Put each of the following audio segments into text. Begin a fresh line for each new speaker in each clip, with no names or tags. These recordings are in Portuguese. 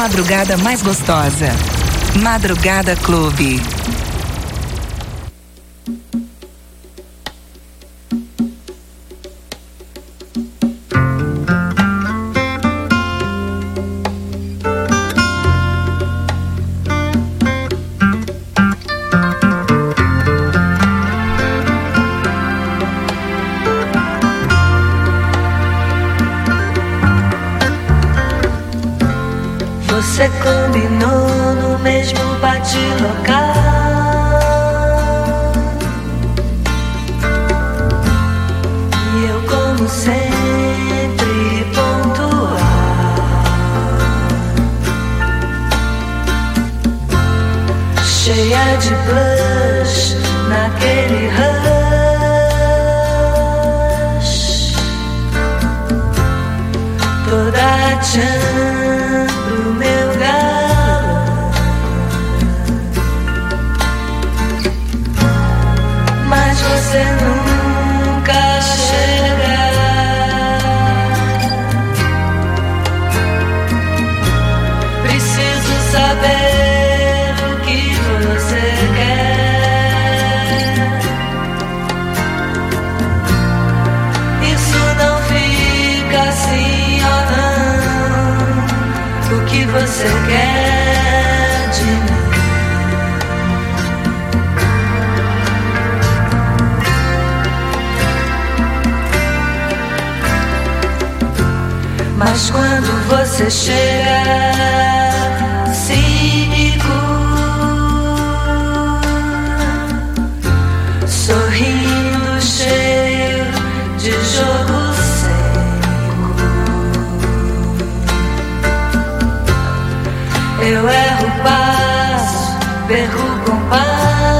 madrugada mais gostosa. Madrugada Clube.
Você combinou no mesmo bate-local. E eu, como sempre, pontual. Cheia de blush naquele rush. Toda tchan pro meu galã. Mas você nunca chega. Preciso saber o que você quer. Isso não fica assim ou não. O que você quer de mim? Mas quando você chega cínico, sorrindo, cheio de jogo seco, eu erro o passo, perco o compasso.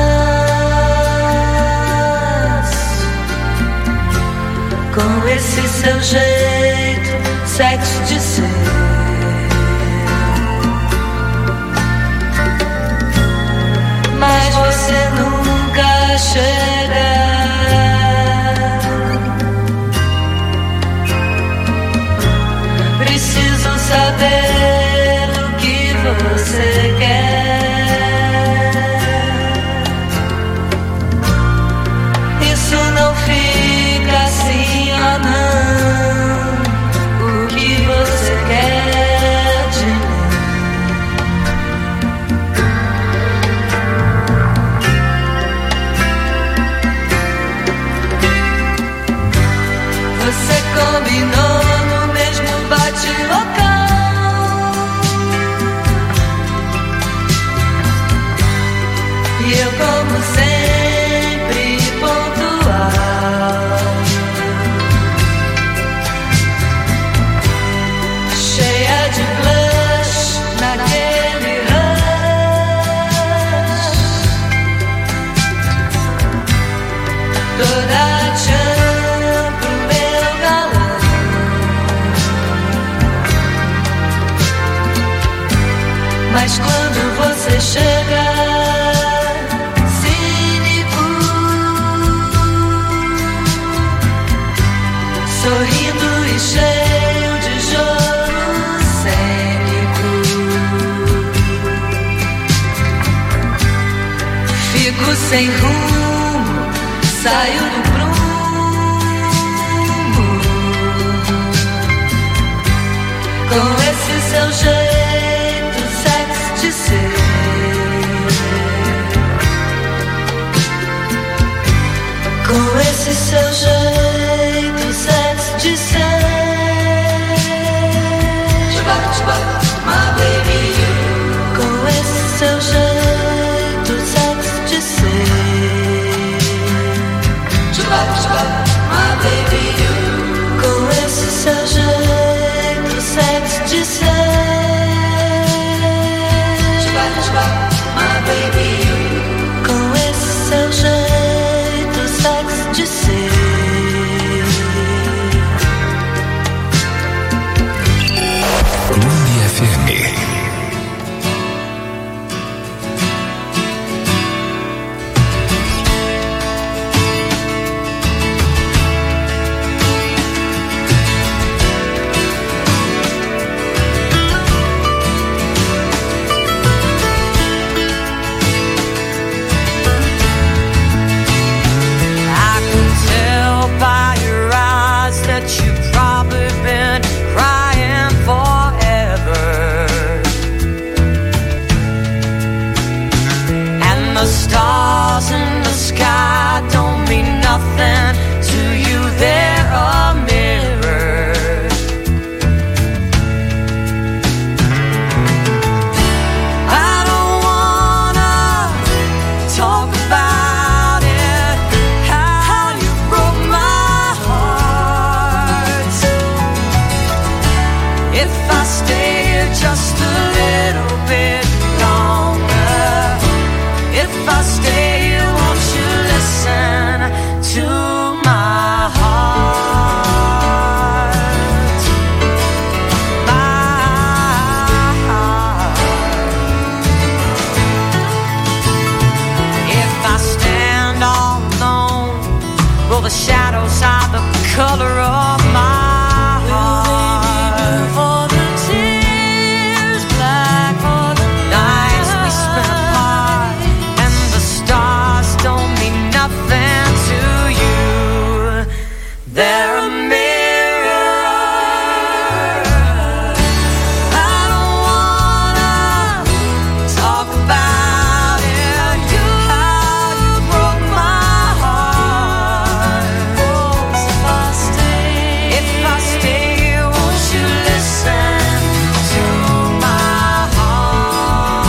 Com esse seu jeito sexy de ser, mas você nunca chega. Preciso saber o que você quer. Isso não fica assim ou não. O que você quer de mim? Você combinou no mesmo bate-local. E eu, como sempre, pontual. Cheia de blush naquele rush. Toda tchan pro meu galã. Mas quando você chega cínico, sorrindo e cheio de jogo cênico, fico sem rumo, saio do prumo. Com esse seu jeito sexy de ser, com esse seu jeito sexy de ser. My baby, com esse seu jeito sexy de ser. My baby, com esse seu jeito sexy de ser. My baby, com esse seu jeito sexy de ser. the shadows are the color of my heart. For the tears black for the nights we spent apart, and the stars don't mean nothing to you. They're a mirror. I don't wanna talk about it. How you broke my heart. If I stay here, won't you listen to my heart?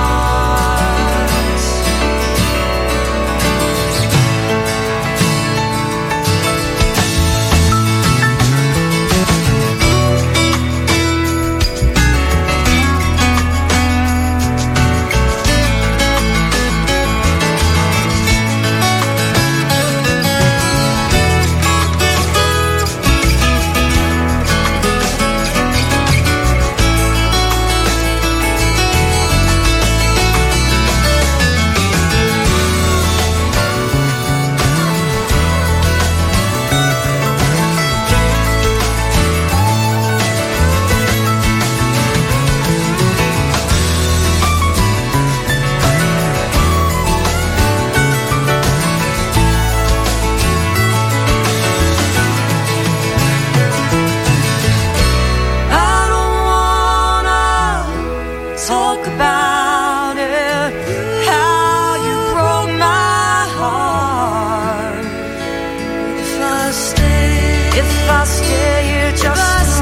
I don't wanna talk about it. How you broke my heart. If I stay here, just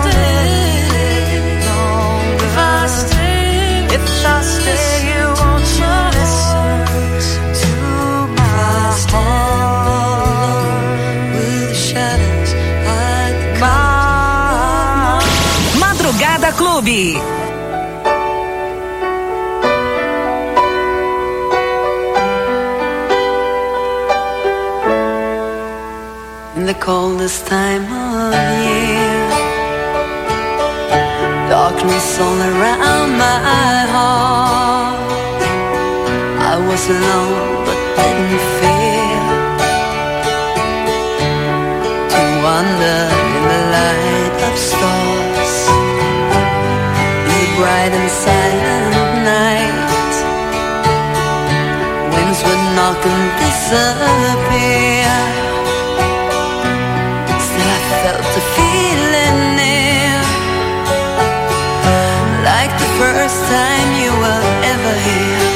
if I stay here, won't you listen to my heart? With the shadows I
Madrugada Clube.
in the coldest time of year, darkness all around my heart. I was alone but didn't fear to wander in the light of stars, in the bright and silent night. Winds would knock and disappear, still I felt the feeling near, like the first time you were ever here.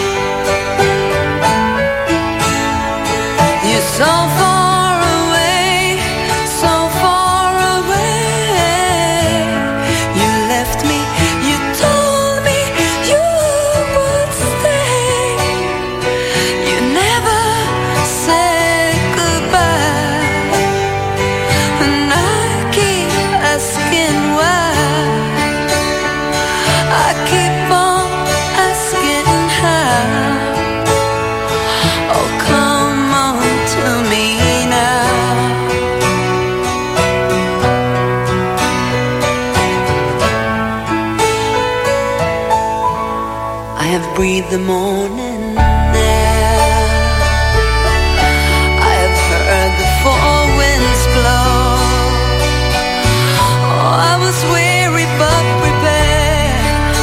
You're so far away, so far away. You left me, you told me you would stay. You never said goodbye, and I keep asking why. I keep on asking how. Oh, come on to me now. I have breathed the morning air, I have heard the four winds blow. Oh, I was weary but prepared,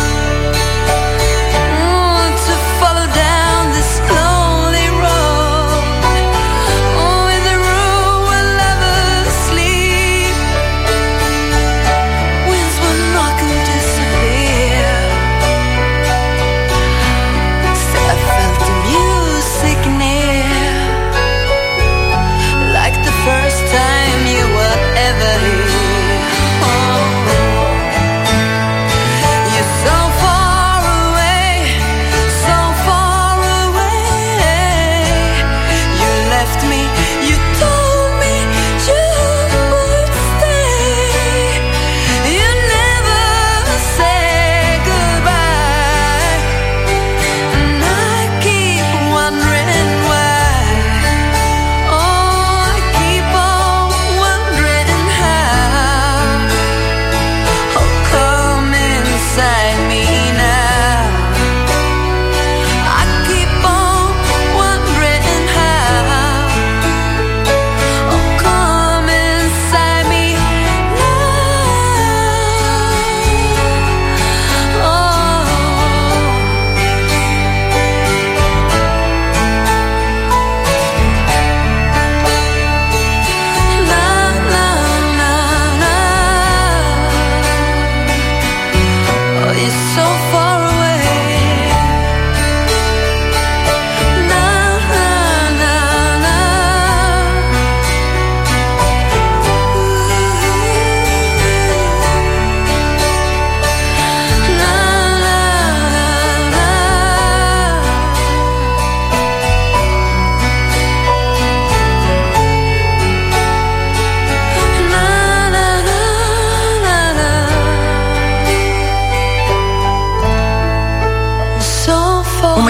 to follow down this lonely road. Oh, in the room where lovers sleep, winds will knock and disappear. Still I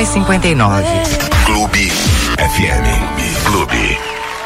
9h59.
Clube FM. Clube.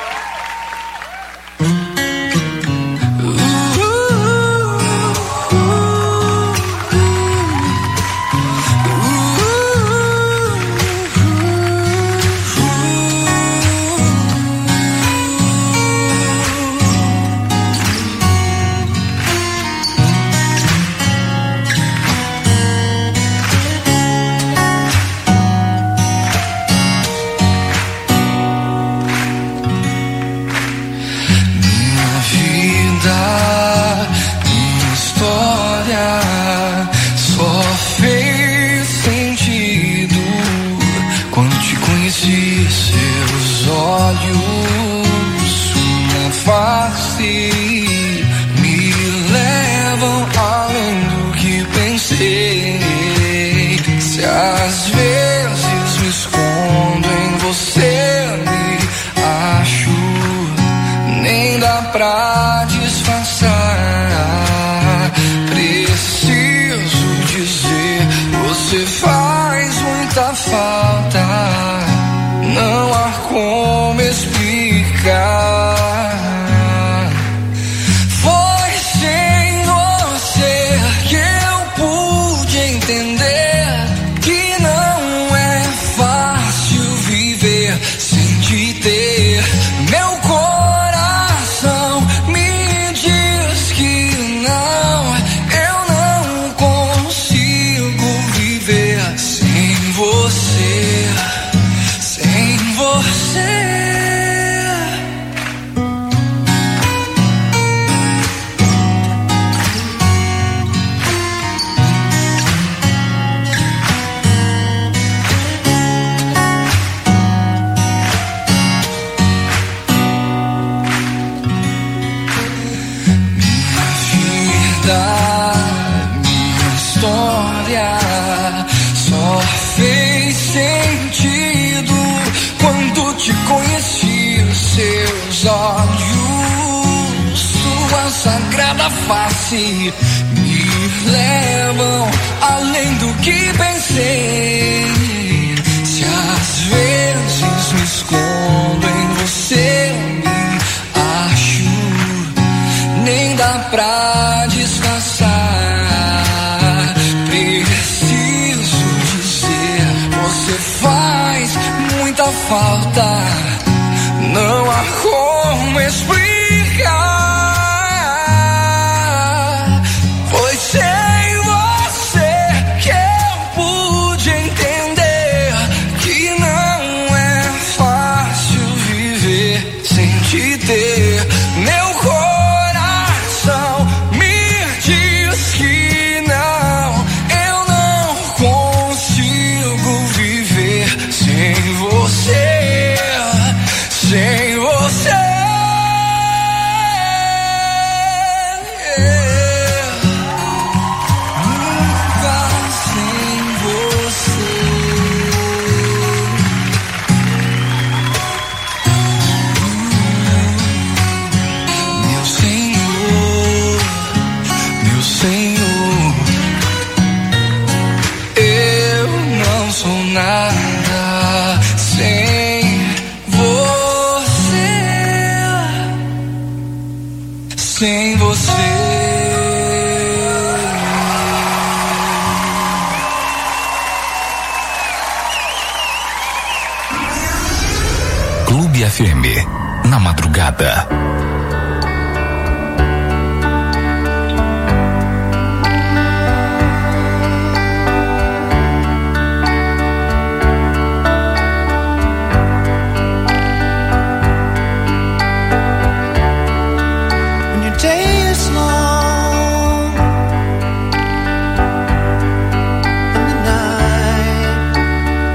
Clube FM, na madrugada.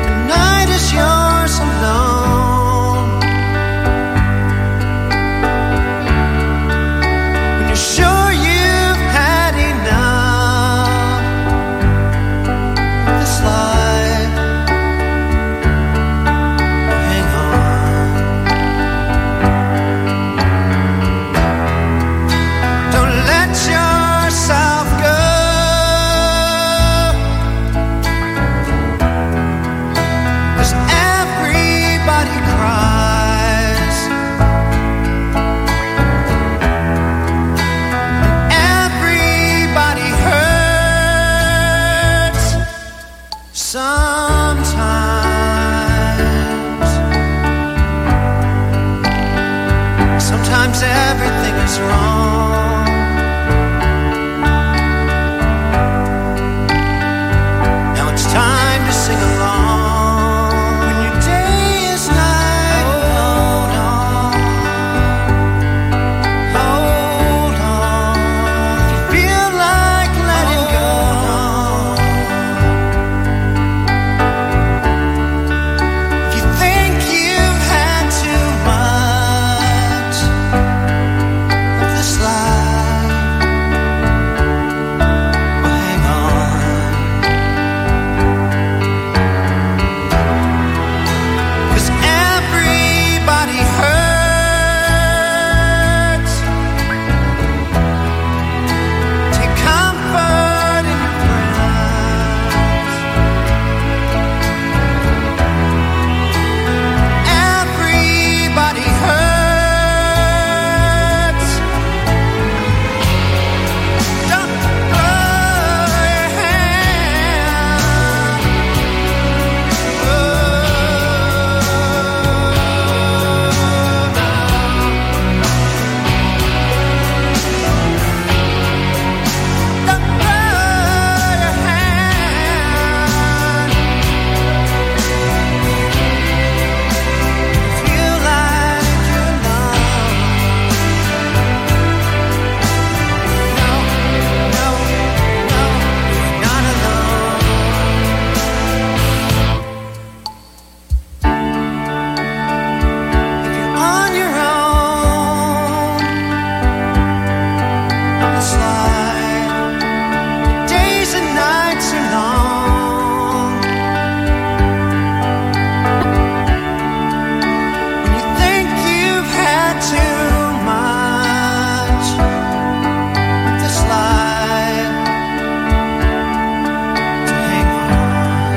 Night is yours alone. Sometimes everything is wrong. Now it's time to sing along. When your day is night, hold on, hold on. If you feel like letting go, if you think you've had too much of this life, well, hang on. 'Cause everybody hurts. Take comfort in your friends. Everybody hurts. Don't throw your hand. Don't throw your hand. Feel like you're numb. No, no, no, you're not alone. If you're on your own on the slide, days and nights are long. When you think you've had too much with this life, to hang on.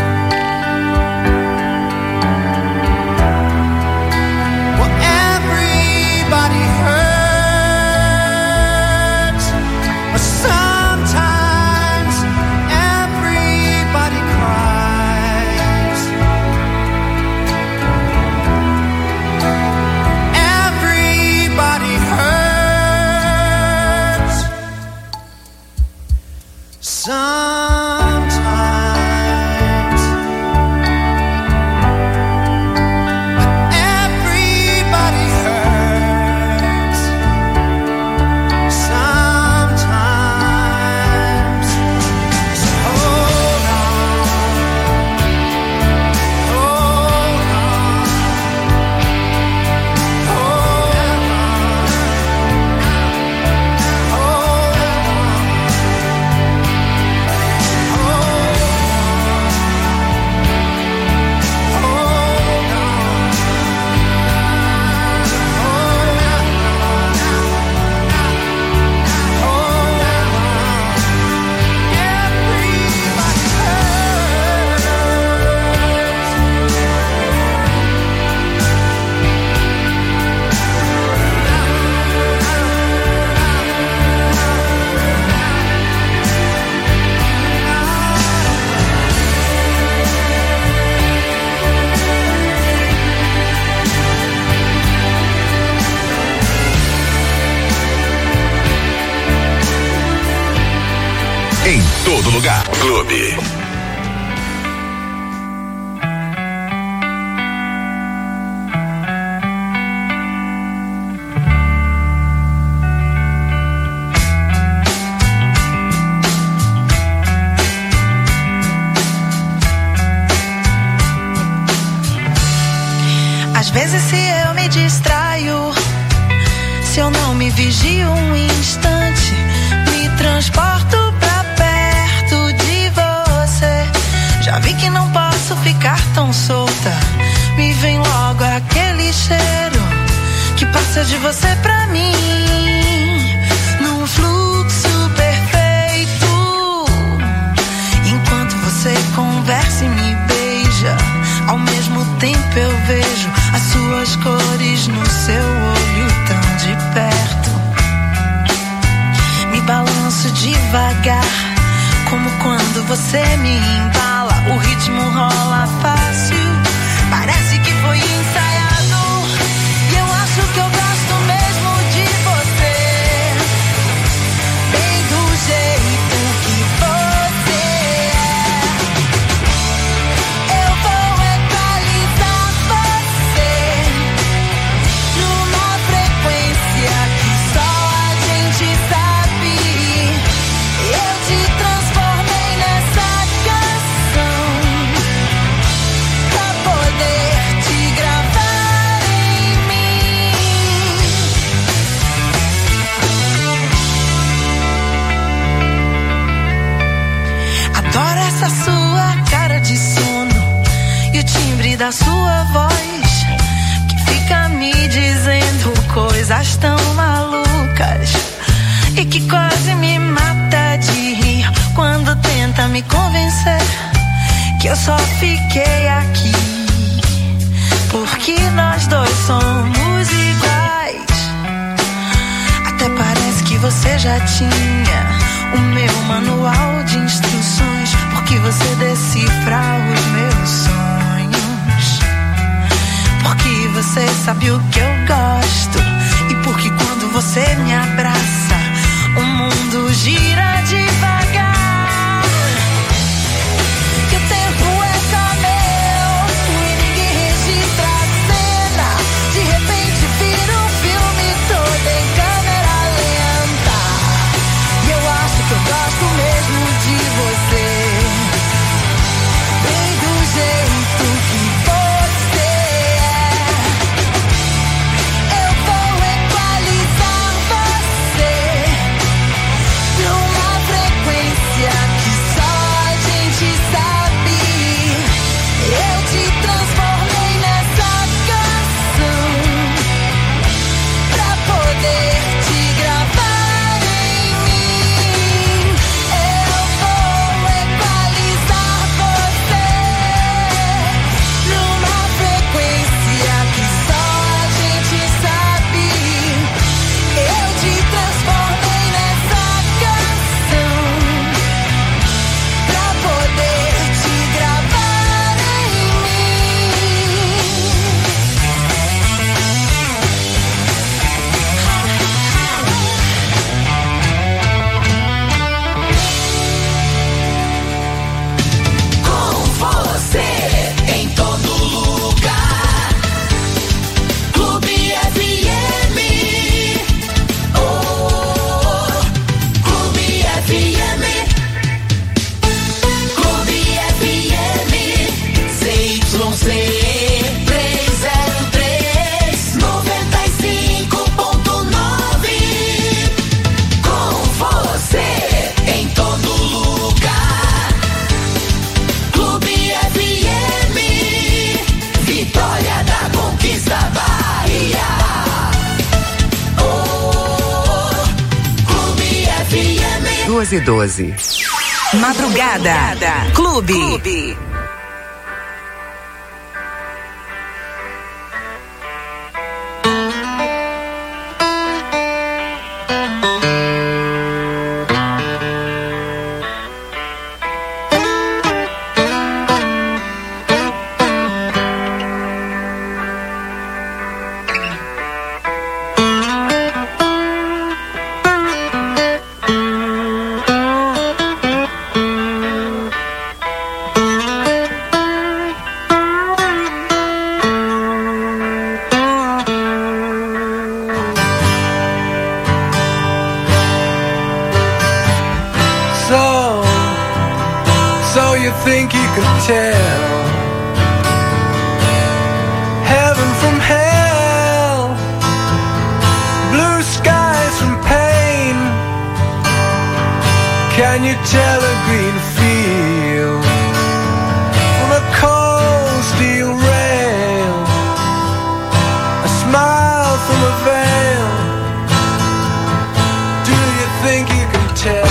Well, everybody hurts, but sometimes everybody cries. Everybody hurts sometimes. Everybody hurts sometimes. So hold on, hold on, hold
Em todo lugar. Clube.
Às vezes se eu me distraio, se eu não me vigio um instante, me transporto pra perto de você. Já vi que não posso ficar tão solta, me vem logo aquele cheiro que passa de você pra mim, num fluxo perfeito. Enquanto você conversa e me beija, ao mesmo tempo eu vejo as suas cores no seu olho tão de perto. Me balanço devagar, como quando você me embala. O ritmo rola fácil, parece que foi ensaiado. E eu acho que eu gosto mesmo coisas tão malucas e que quase me mata de rir quando tenta me convencer que eu só fiquei aqui porque nós dois somos iguais. Até parece que você já tinha o meu manual de instruções, porque você decifra os meus sonhos, porque você sabe o que eu gosto e porque quando você me abraça o mundo gira devagar. Que o tempo é só meu e ninguém registra a cena. De repente vira um filme todo em câmera lenta. E eu acho que eu gosto mesmo de você, bem do jeito que você é. Eu vou equalizar você numa frequência que só a gente sabe. Eu te transformei nessa canção pra poder te gravar em mim. Eu vou equalizar você numa frequência que só a gente sabe. Eu te transformei nessa canção pra poder te gravar em mim. Com você em todo lugar. Clube FM. Oh, Clube FM. Clube FM. CYC 303 95.9. Com você em todo lugar. Clube FM. Vitória da Conquista Bahia. Oh, Clube FM.
2:12. Madrugada. Clube.
So you think you can tell heaven from hell, blue skies from pain? Can you tell a green field from a cold steel rail, a smile from a veil? Do you think you can tell?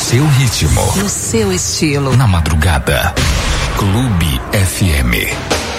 seu ritmo.
No seu estilo.
Na madrugada. Clube FM.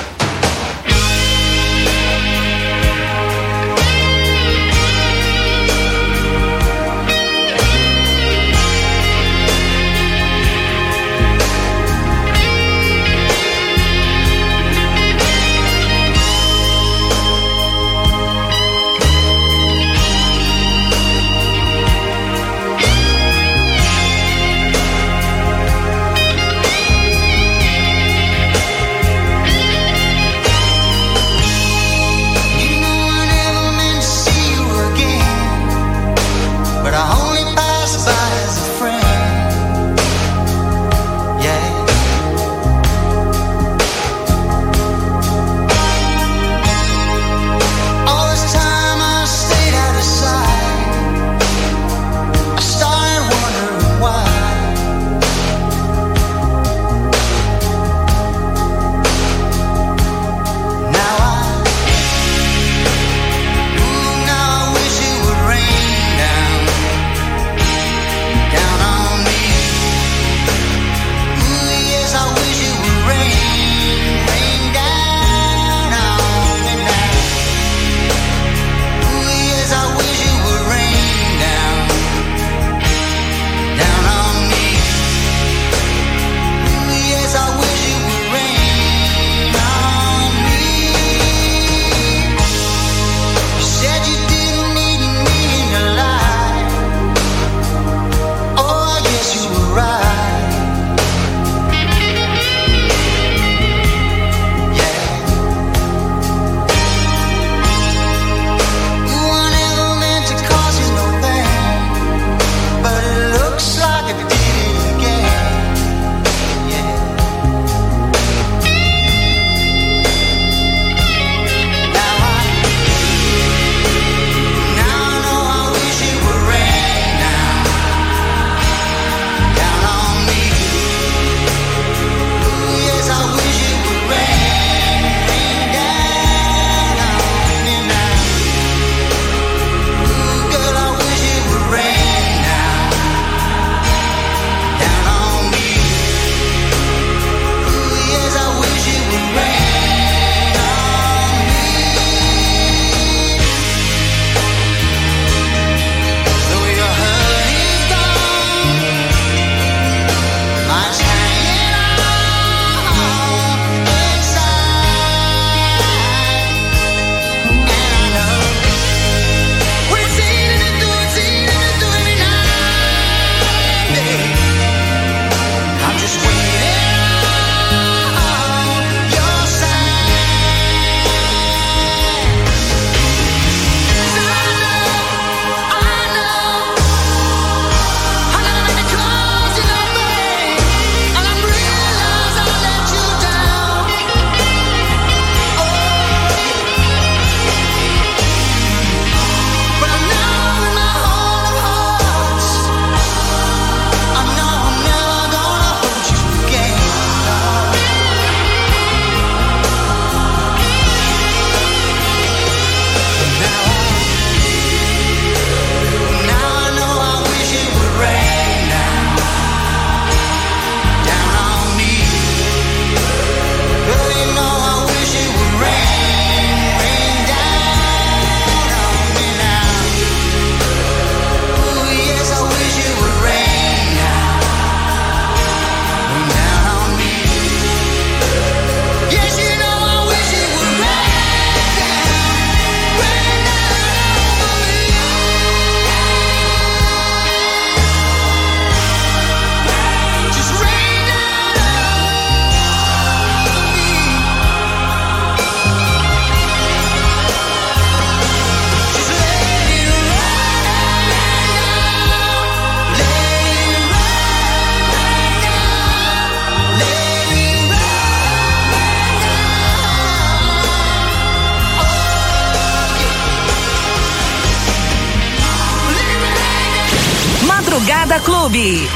Madrugada Clube.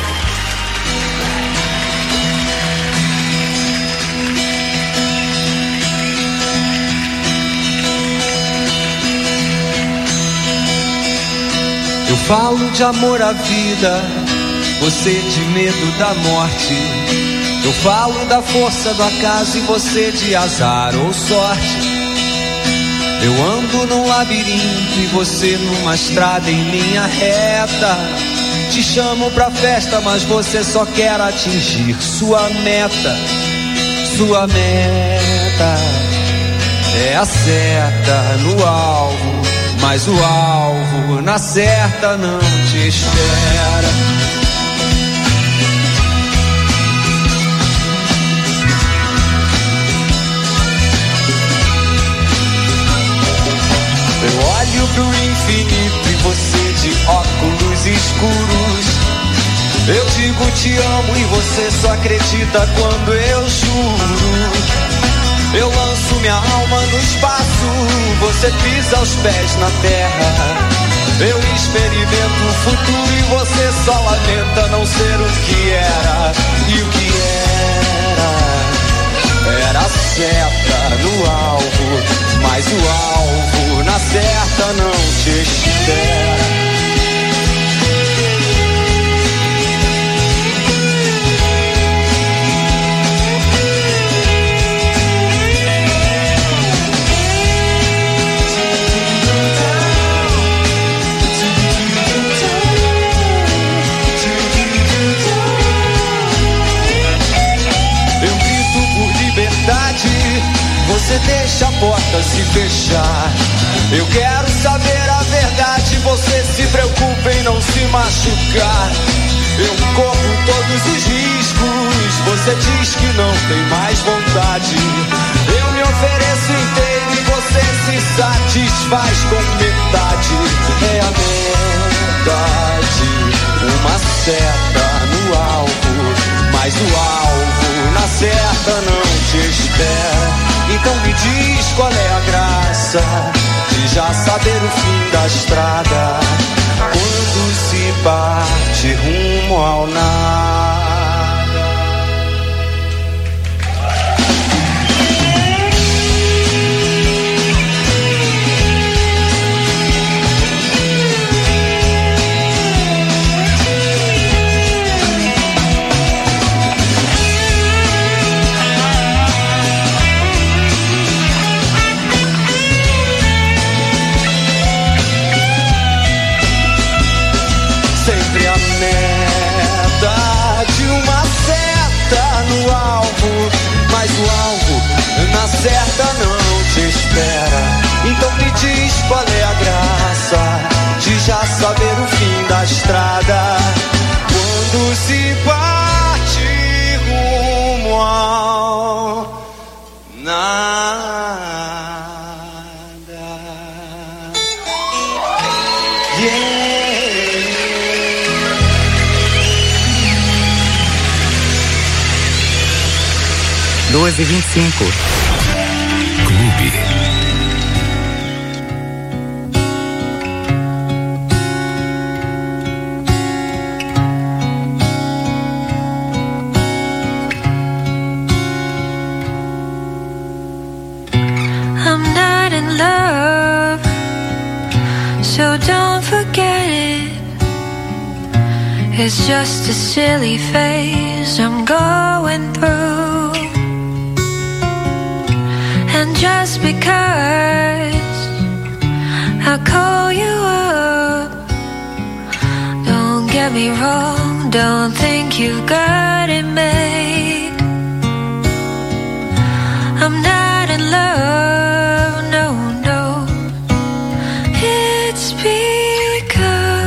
Eu falo de amor à vida, você de medo da morte. Eu falo da força do acaso e você de azar ou sorte. Eu ando num labirinto e você numa estrada em linha reta. Te chamo pra festa, mas você só quer atingir sua meta. Sua meta é a seta no alvo, mas o alvo na certa não te espera. Eu olho pro infinito e você de óculos escuros. Eu digo te amo e você só acredita quando eu juro. Eu lanço minha alma no espaço, você pisa os pés na terra. Eu experimento o futuro e você só lamenta não ser o que era. E o que era a seta no alvo, mas o alvo na certa não te espera. Você deixa a porta se fechar. Eu quero saber a verdade. Você se preocupa em não se machucar. Eu corro todos os riscos. Você diz que não tem mais vontade. Eu me ofereço inteiro e você se satisfaz com metade. É a verdade, uma seta no alvo, mas o alvo na certa não te espera. Então me diz qual é a graça de já saber o fim da estrada, quando se parte rumo ao nada. Mas o alvo na certa não te espera. Então me diz qual é a graça de já saber o fim da estrada, quando se parte rumo ao nada. Yeah.
12h25.
Clube.
I'm not in love, so don't forget it. It's just a silly phase I'm going through. And just because I call you up, don't get me wrong, don't think you've got it made. I'm not in love, no, no. It's because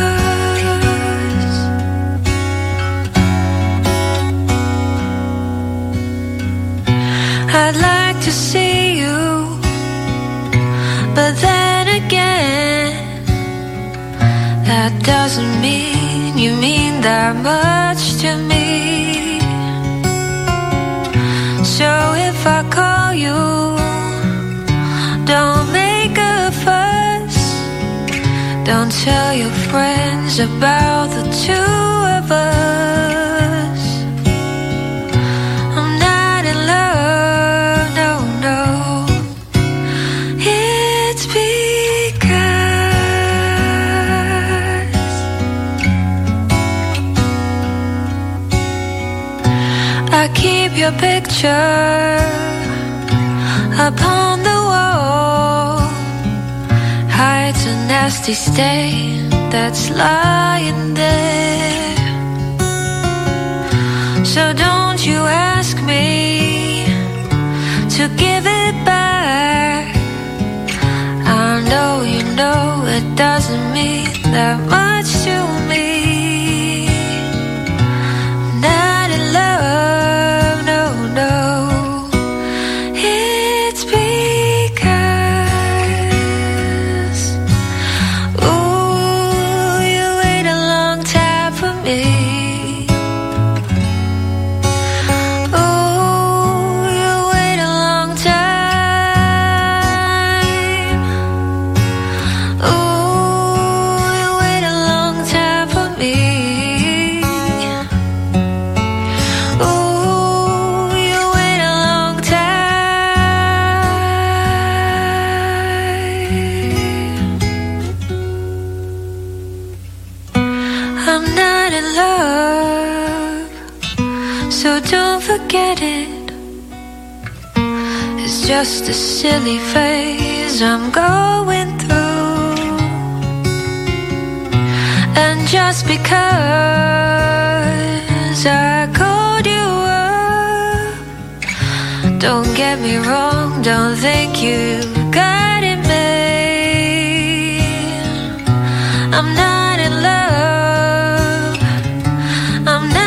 I'd like to see you, but then again, that doesn't mean you mean that much to me. So if I call you, don't make a fuss. Don't tell your friends about the two of us. I'm not in love, no, no. It's because I keep your picture upon the wall, hides a nasty stain that's lying there. So don't you ask me to give it back. I know you know it doesn't mean that much to me. Not in love, no, no. It's because, ooh, you wait a long time for me. Forget it. It's just a silly phase I'm going through. And just because I called you up, don't get me wrong, don't think you got it made. I'm not in love, I'm not.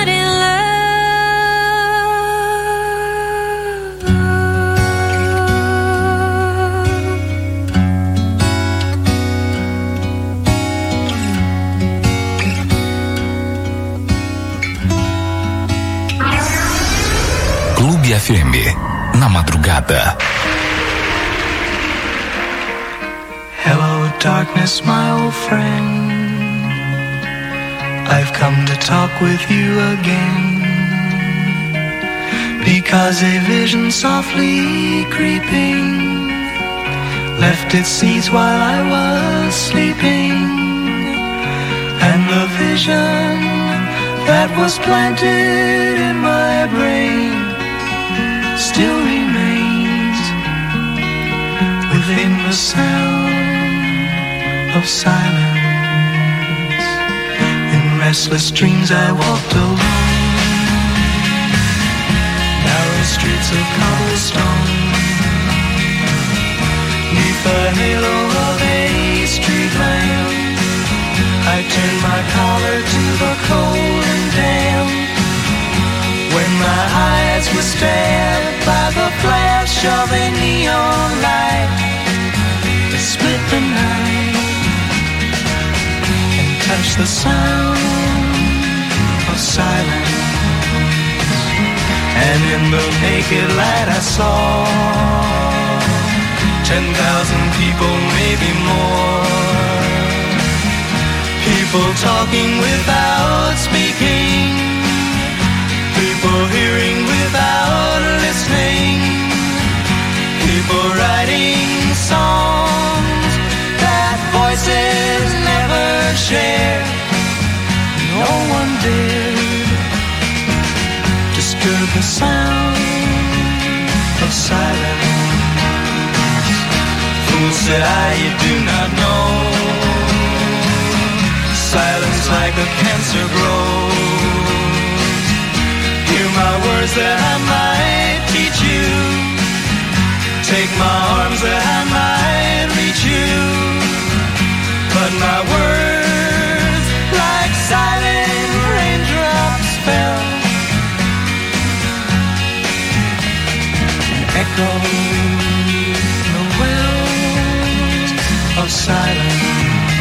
FM, na madrugada.
Hello, darkness, my old friend. I've come to talk with you again, because a vision softly creeping left its seeds while I was sleeping, and the vision that was planted in my brain still remains within the sound of silence. In restless dreams I walked alone, narrow streets of cobblestone, neath the halo of a street lamp. I turned my collar to the cold and damp, when my eyes were stabbed by the flash of a neon light that split the night and touched the sound of silence. And in the naked light I saw 10,000 people, maybe more, people talking without speaking, people hearing without listening, people writing songs that voices never share. No one dared disturb the sound of silence. Fool, said I, you do not know, silence like a cancer grows. Hear my words that I might teach you, take my arms that I might reach you, but my words like silent raindrops fell and echoed the wells of silence.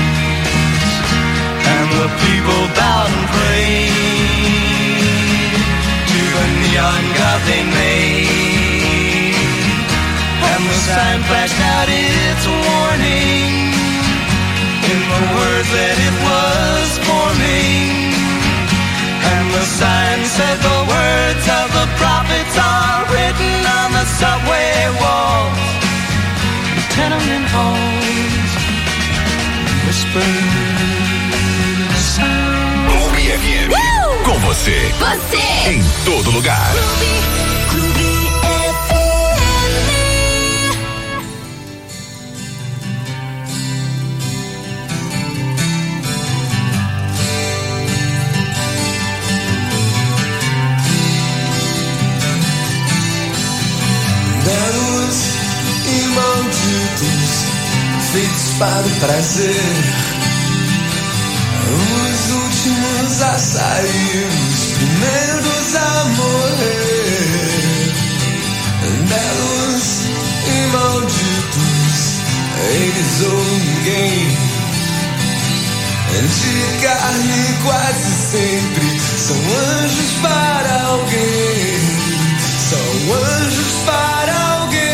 And the people bowed and prayed to the neon god they made, and the sign flashed out its warning in the words that it was forming. And the sign said the words of the prophets are written on the subway walls, the tenement halls, whispered sound.
Clube FM. Com você você. Em todo lugar.
Belos e malditos, feitos para o prazer, os últimos a sair, os primeiros a morrer. Belos e malditos, eles ou ninguém, de carne quase sempre, são anjos para alguém, são anjos para alguém.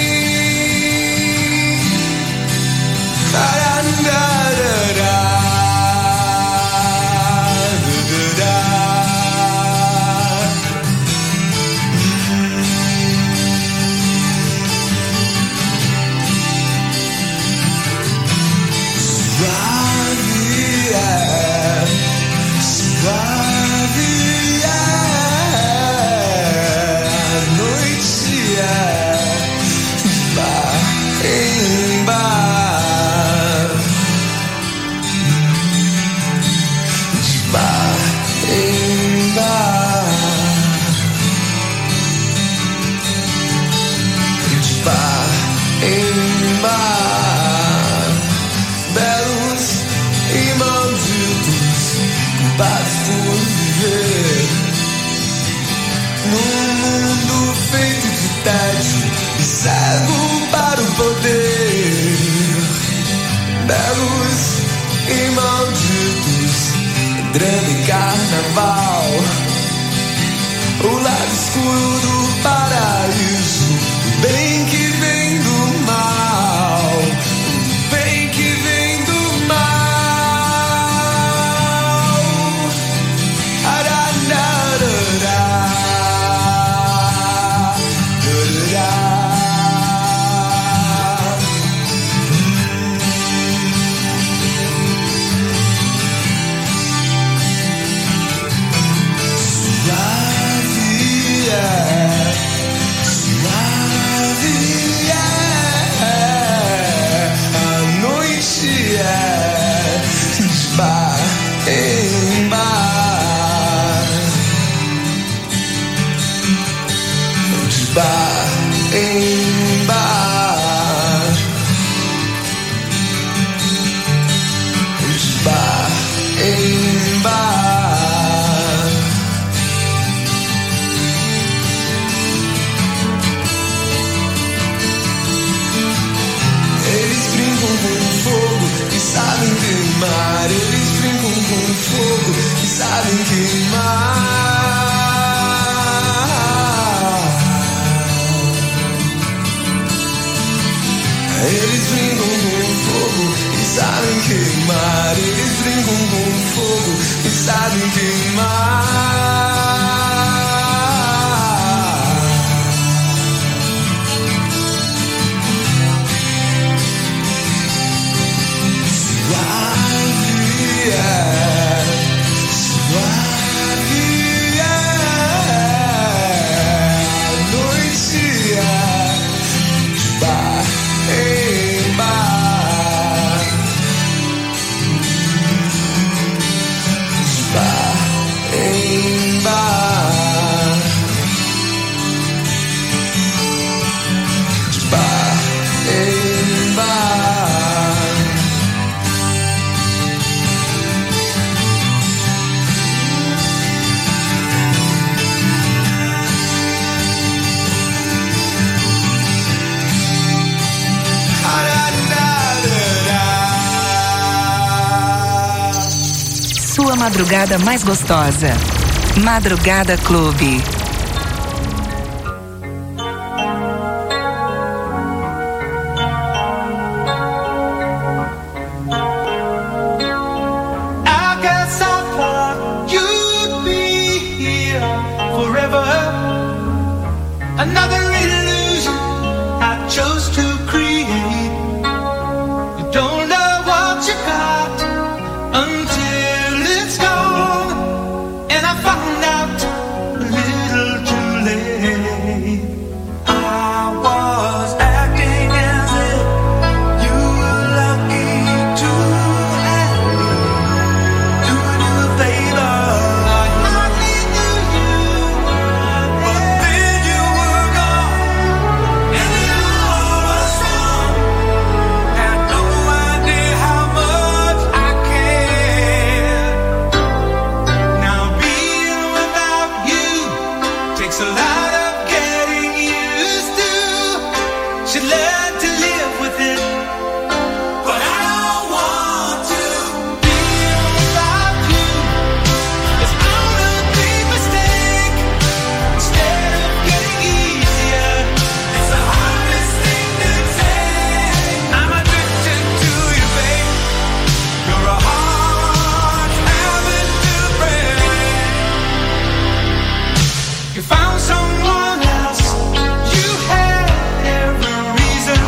Cego para o poder, belos e malditos, drama e carnaval, o lado escuro do paraíso, o bem que vem do mal, o bem que vem do mal. Eles brincam com fogo e sabem queimar. Eles brincam com fogo e sabem queimar. Eles brincam com fogo e sabem queimar.
Sua madrugada mais gostosa. Madrugada Clube.
Until it's gone, and I found out
takes a lot of getting used to. Should learn to live with it. But I don't want to be without you. It's all a big mistake. Instead of getting easier, it's the hardest thing to take. I'm addicted to you, babe. You're a hard habit to break. You found someone else. You had every reason.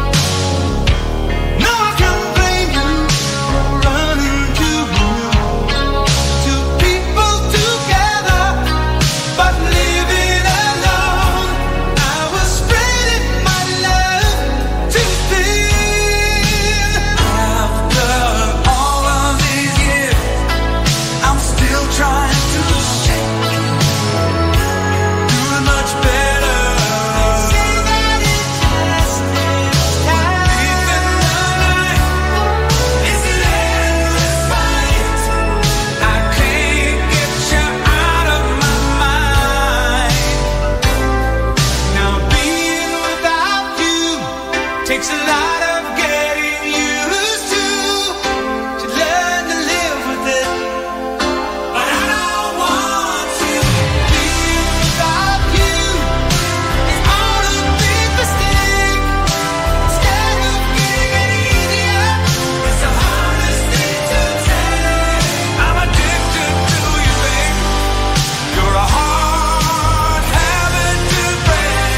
No, I can't blame you for running to you. Two people together, but living alone. I was spreading my love too thin. After all of these years, I'm still trying to shake it. Doing much better. Say that it just takes time. Deep in the night, it's an endless fight. I can't get you out of my mind. Now being without you takes a lot of getting used to. To learn to live with it. But I don't want to be without you. It's all a big mistake. Instead of getting it easier, it's the hardest thing to take. I'm addicted to you, babe. You're a hard habit to break.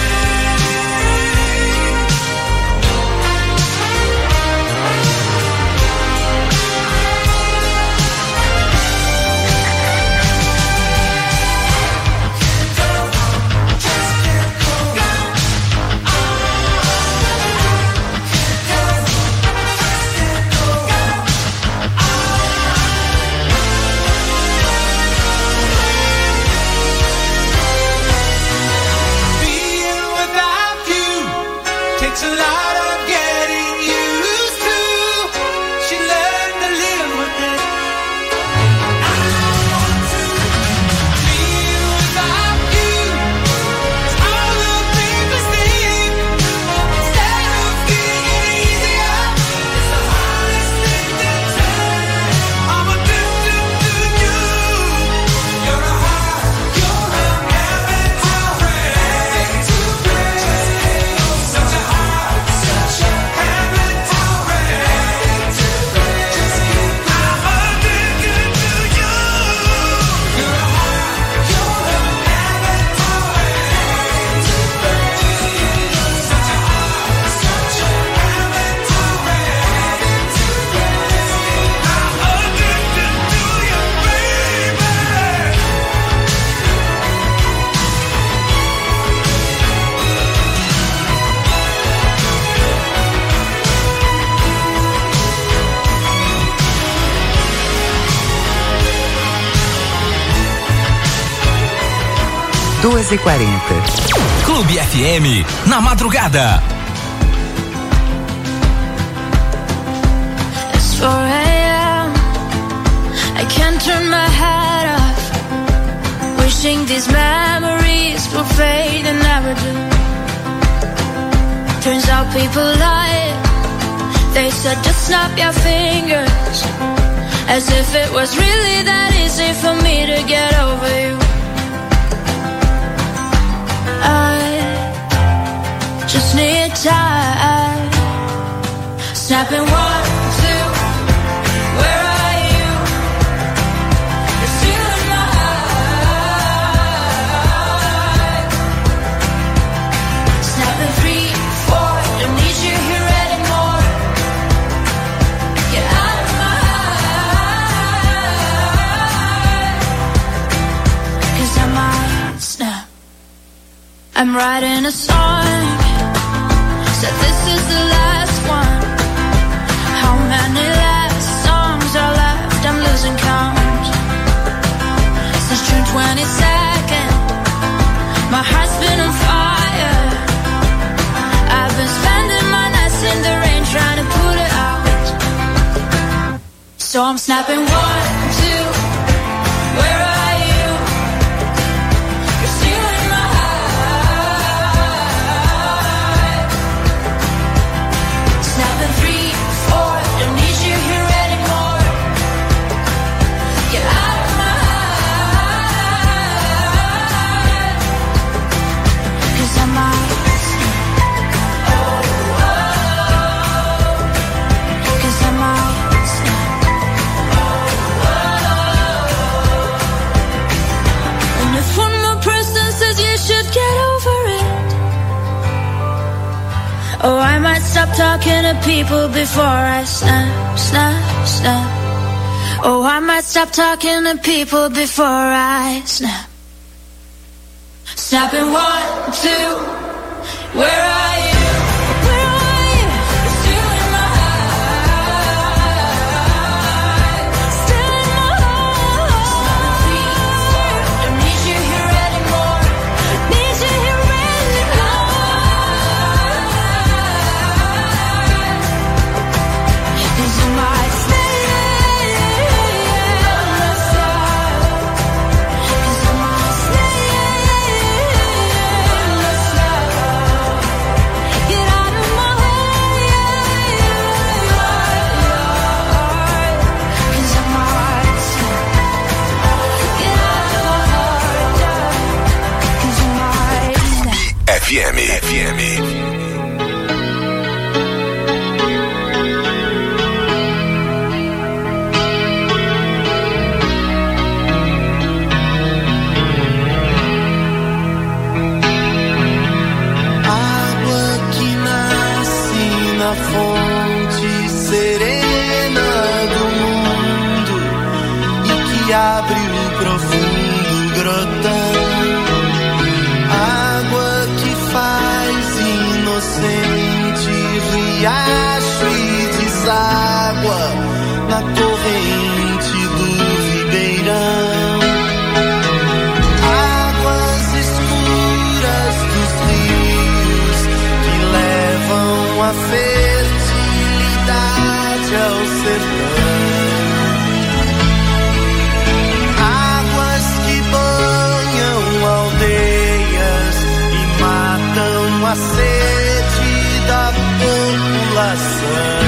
Being without you takes a lot of getting used to. She learned to live with it. I don't want to be without you. It's all a big mistake. Instead of getting it easier, it's the hardest thing to take. I'm addicted to you. You're a habit to break. Such a habit to break. I'm addicted to you. You're a habit to break. Such a habit to break. I'm addicted to you, baby.
Duas e 40.
Clube FM, na madrugada.
It's 4 a.m. I can't turn my head off. Wishing these memories will fade and never do. Turns out people lie. They said just snap your fingers. As if it was really that easy for me to get over you. I just need time. Snapping 1, 2. Where are you? You're still in my eyes. Snapping 3, 4. Don't need you here anymore. Get out of my eyes. 'Cause I might snap. I'm writing a song. Said this is the last one. How many last songs are left? I'm losing count. Since June 22nd, my heart's been on fire. I've been spending my nights in the rain trying to put it out. So I'm snapping 1, 2. Where are you? You're still in my
Oh, I might stop talking to people before I snap, snap, snap. Oh, I might stop talking to people before I snap. Snapping 1, 2, where are you?
FM.
Fonte serena do mundo e que abre o profundo grotão, água que faz inocente riacho e deságua na corrente do ribeirão, águas escuras dos rios que levam a ao sertão, águas que banham aldeias e matam a sede da população.